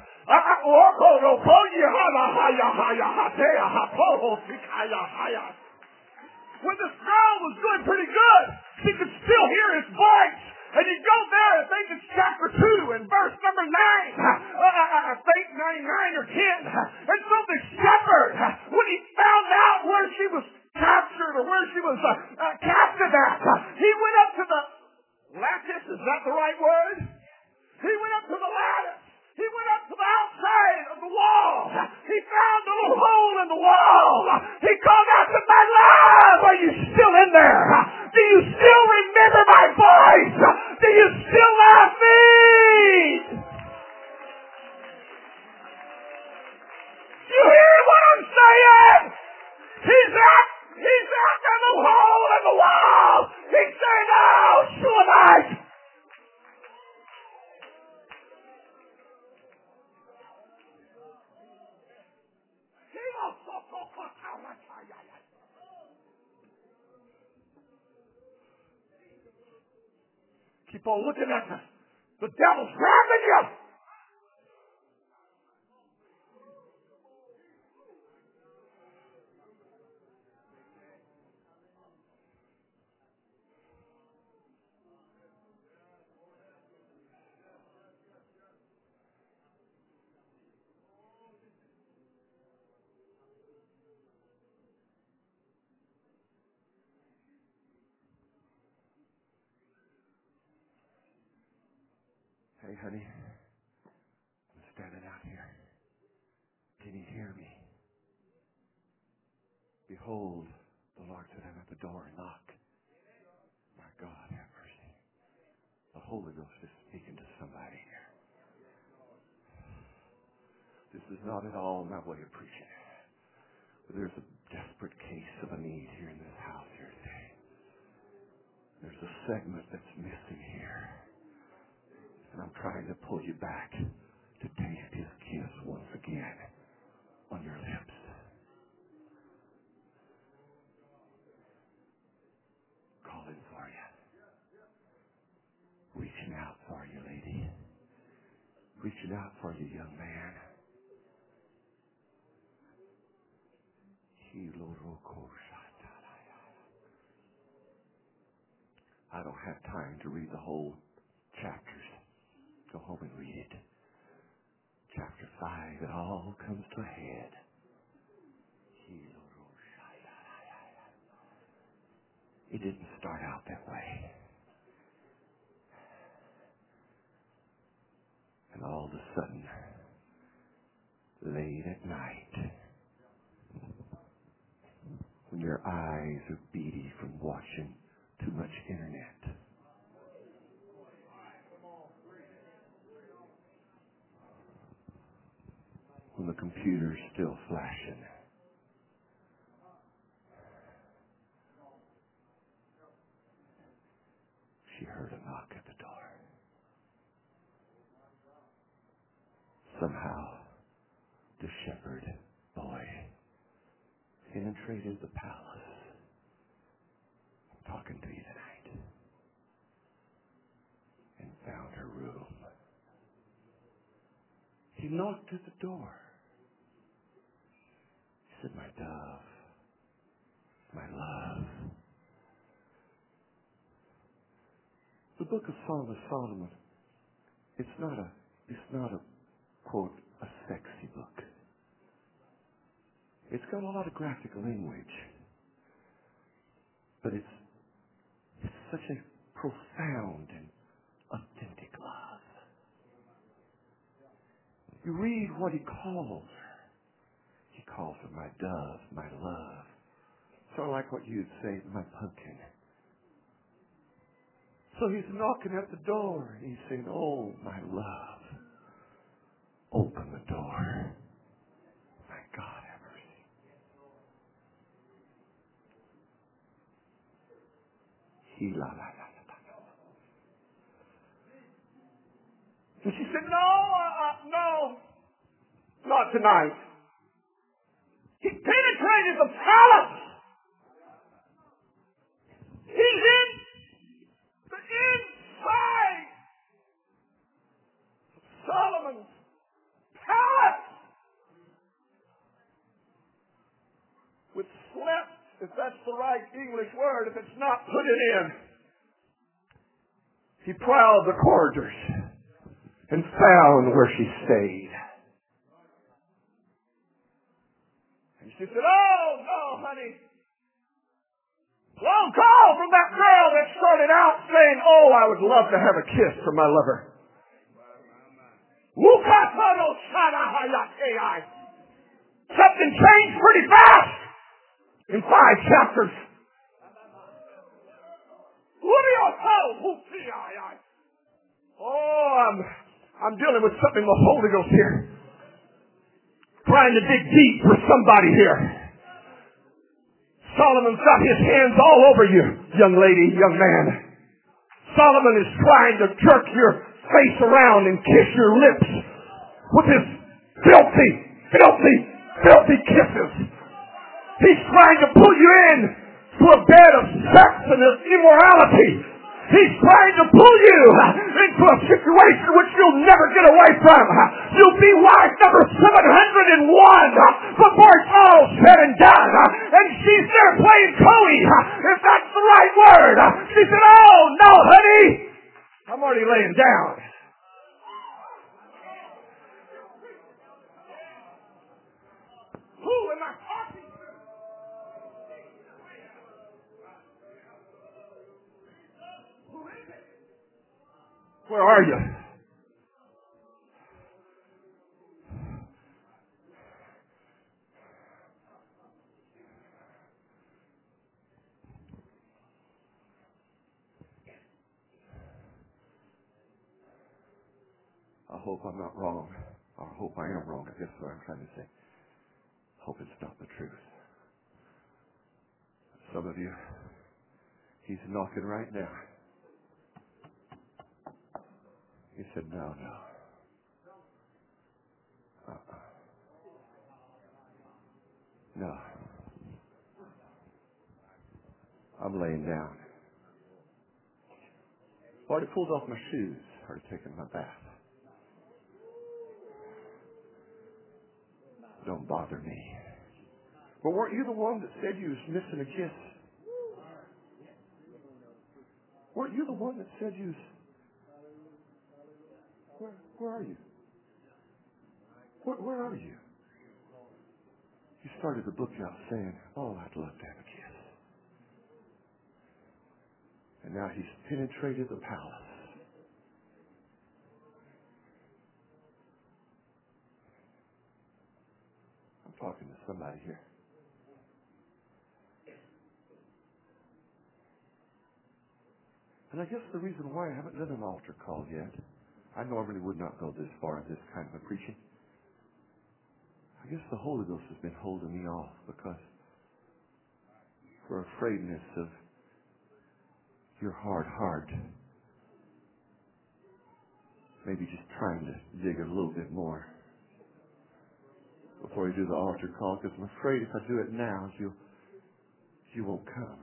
When the sound was doing pretty good, she could still hear his voice. And you go there, I think it's chapter two and verse number nine. Uh, I think ninety-nine or ten. And so the shepherd, when he found out where she was captured or where she was uh, uh, captive at, he went up to the lattice. Is that the right word? He went up to the lattice. He went up to the outside of the wall. He found a little hole in the wall. He called out to my love. Are you still in there? Do you still remember my voice? Do you still love me? You hear what I'm saying? He's at, he's at the little hole in the wall. He's saying, oh, Shulamite. Keep on looking at the, the devil's grabbing you. Hey, honey, I'm standing out here. Can you hear me? Behold, the Lord said, I'm at the door and knock. My God, have mercy. The Holy Ghost is speaking to somebody here. This is not at all my way of preaching. But there's a desperate case of a need here in this house here today. There's a segment that's missing here. And I'm trying to pull you back to taste his kiss once again on your lips. Calling for you. Reaching out for you, lady. Reaching out for you, young man. I don't have time to read the whole chapters. Go home and read it. Chapter five, it all comes to a head. It didn't start out that way. And all of a sudden, late at night, when your eyes are beady from watching too much internet, when the computer's still flashing, she heard a knock at the door. Somehow, the shepherd boy penetrated the palace. I'm talking to you tonight. And found her room. He knocked at the door. He said, my dove, my love. The book of Song of Solomon, it's not a, it's not a, quote, a sexy book. It's got a lot of graphic language. But it's, it's such a profound and authentic love. You read what he calls her. He calls her my dove, my love. Sort of like what you'd say, my pumpkin. So he's knocking at the door, and he's saying, oh, my love, open the door. My God, have mercy. He la la la la la. And she said, no, uh, uh, no, not tonight. He penetrated the palace. He's in the inside. that's the right English word. If it's not, put it in. He prowled the corridors and found where she stayed. And she said, oh, no, honey. Long call from that girl that started out saying, oh, I would love to have a kiss from my lover. Something changed pretty fast in five chapters. Oh, I'm, I'm dealing with something in the Holy Ghost here. Trying to dig deep for somebody here. Solomon's got his hands all over you, young lady, young man. Solomon is trying to jerk your face around and kiss your lips with his filthy, filthy, filthy kisses. He's trying to pull you in to a bed of sex and immorality. He's trying to pull you into a situation which you'll never get away from. You'll be wife number seven hundred one before it's all said and done. And she's there playing Coey, if that's the right word. She said, oh, no, honey. I'm already laying down. Who am I talking to? Where are you? I hope I'm not wrong. I hope I am wrong. I guess that's what I'm trying to say. Hope it's not the truth. Some of you, he's knocking right now. He said, no, no. Uh-uh. No. I'm laying down. I've already pulled off my shoes. Already taken my bath. Don't bother me. But weren't you the one that said you was missing a kiss? Weren't you the one that said you was... Where, where are you? Where, where are you? You started the book out saying, oh, I'd love to have a kiss. And now he's penetrated the palace. I'm talking to somebody here. And I guess the reason why I haven't done an altar call yet, I normally would not go this far in this kind of a preaching. I guess the Holy Ghost has been holding me off because for afraidness of your hard heart. Maybe just trying to dig a little bit more before you do the altar call, because I'm afraid if I do it now, you you won't come.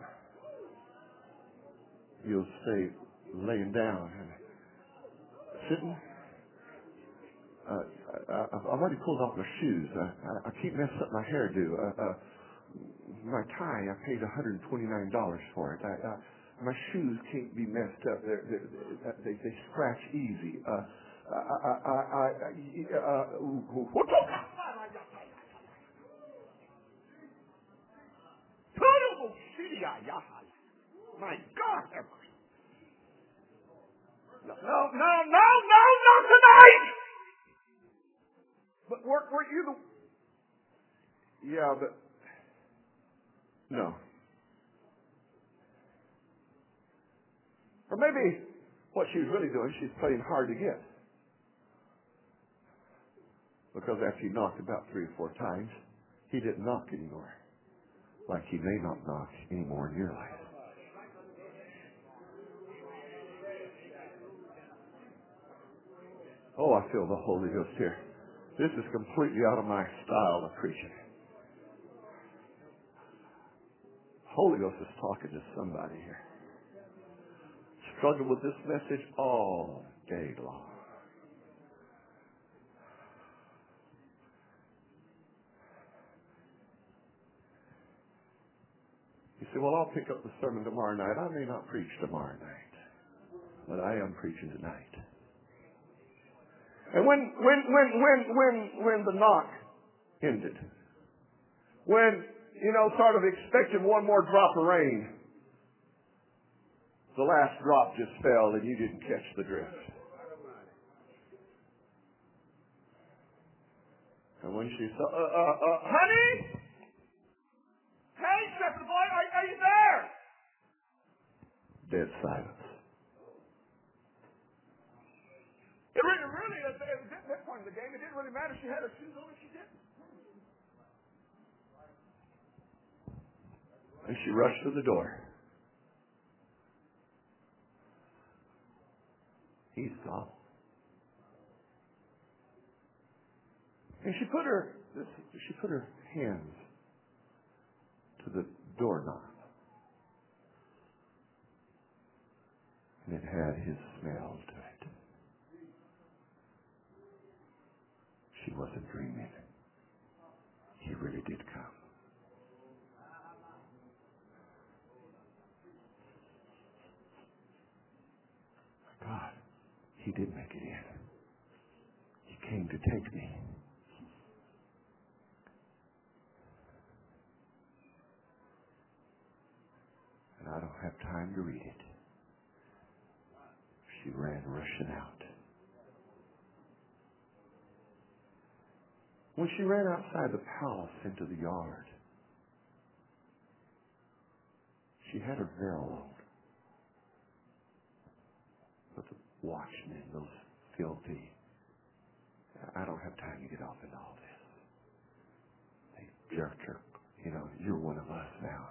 You'll stay laying down and sitting. Uh, I, I, I've already pulled off my shoes. I, I, I keep messing up my hairdo. Uh, uh, my tie, I paid one hundred twenty-nine dollars for it. I, uh, my shoes can't be messed up. They're, they're, they they scratch easy. Uh, I, I, I, I, uh, what the? My God, no, no, no, no, no, not tonight. But weren't, weren't you the? Yeah, but no. Or maybe what she's really doing, she's playing hard to get. Because after he knocked about three or four times, he didn't knock anymore. Like he may not knock anymore in your life. Oh, I feel the Holy Ghost here. This is completely out of my style of preaching. Holy Ghost is talking to somebody here. Struggle with this message all day long. say, well, I'll pick up the sermon tomorrow night. I may not preach tomorrow night, but I am preaching tonight. And when, when, when, when, when, when the knock ended, when, you know, sort of expecting one more drop of rain, the last drop just fell and you didn't catch the drift. And when she saw, uh, uh, uh, honey? Hey, shepherd boy, are, are you there? Dead silence. It really, really, at that point in the game, it didn't really matter if she had her shoes on or she didn't. And she rushed to the door. He's gone. And she put her, she put her hands to the doorknob. And it had his smell to it. She wasn't dreaming. He really did come. God, he did make it in. He came to take me. And I don't have time to read it. She ran rushing out. When she ran outside the palace into the yard, she had her veil on. But the watchmen, those filthy, I don't have time to get off into all this. They jerked her. You know, you're one of us now.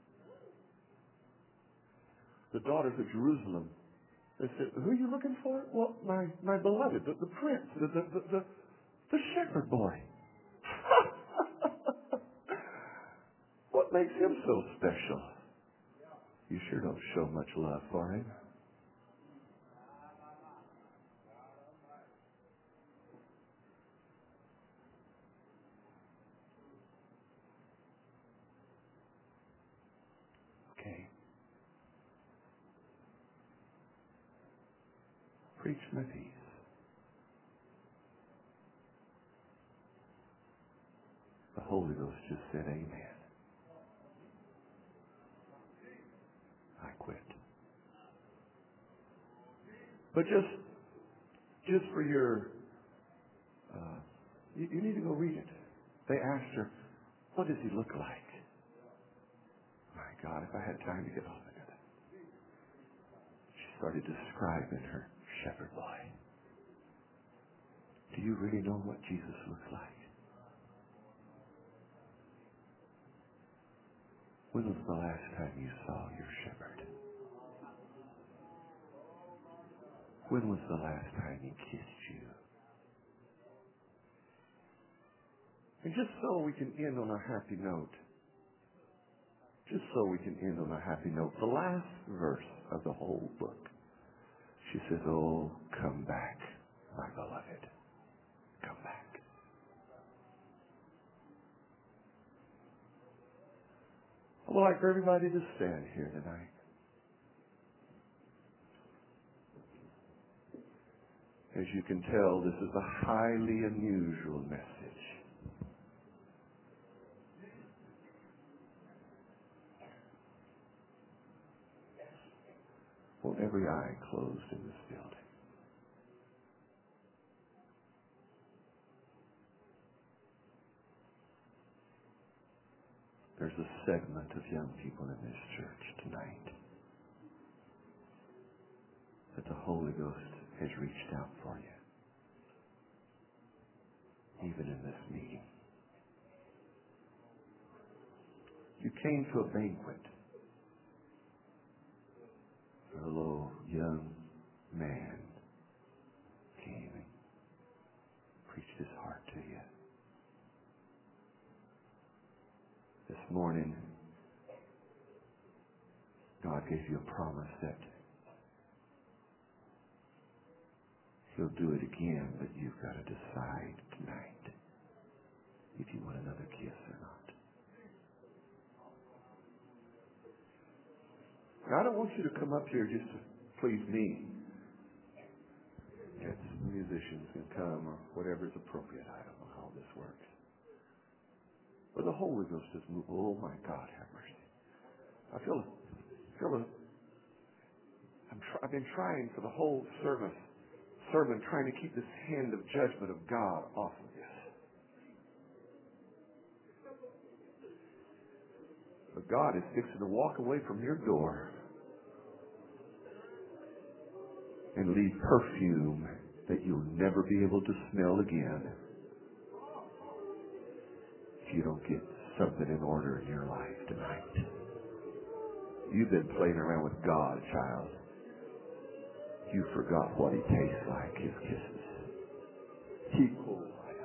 The daughters of Jerusalem, they said, who are you looking for? Well, my, my beloved, the, the prince, the, the, the, the, the shepherd boy. What makes him so special? You sure don't show much love for him. Okay. Preach my peace. The Holy Ghost just said amen. I quit. But just, just for your, uh, you, you need to go read it. They asked her, what does he look like? My God, if I had time to get off into it. She started describing her shepherd boy. Do you really know what Jesus looks like? When was the last time you saw your shepherd? When was the last time he kissed you? And just so we can end on a happy note, just so we can end on a happy note, the last verse of the whole book, she says, oh, come back, my beloved. Come back. I would like for everybody to stand here tonight. As you can tell, this is a highly unusual message. Well, every eye closed in this building. There's a segment of young people in this church tonight that the Holy Ghost has reached out for you, even in this meeting. You came to a banquet. A little young man came and preached his heart to you. This morning, God gave you a promise that He'll do it again, but you've got to decide tonight if you want another kiss or not. Now, I don't want you to come up here just to please me. Yes, musicians can come or whatever is appropriate. I don't know how this works. But the Holy Ghost is moving. Oh, my God, have mercy. I feel, feel a, I'm try, I've been trying for the whole service, sermon, trying to keep this hand of judgment of God off of this. But God is fixing to walk away from your door and leave perfume that you'll never be able to smell again if you don't get something in order in your life tonight. You've been playing around with God, child. You forgot what He tastes like, His kisses. He pulled.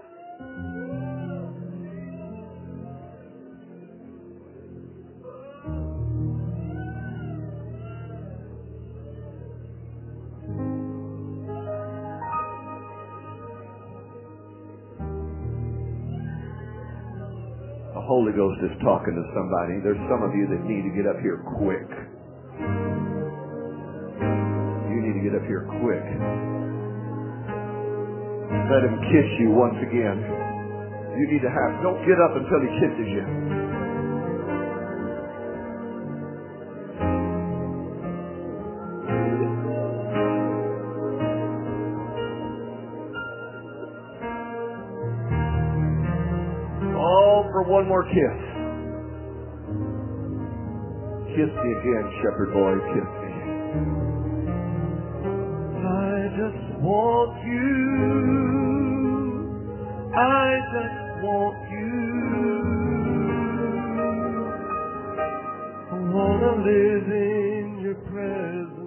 The Holy Ghost is talking to somebody. There's some of you that need to get up here quick. You need to get up here quick. Let Him kiss you once again. You need to have, don't get up until He kisses you. Oh, for one more kiss. Kiss me again, shepherd boy, kiss me. I just want you. I just want you. I want to live in your presence.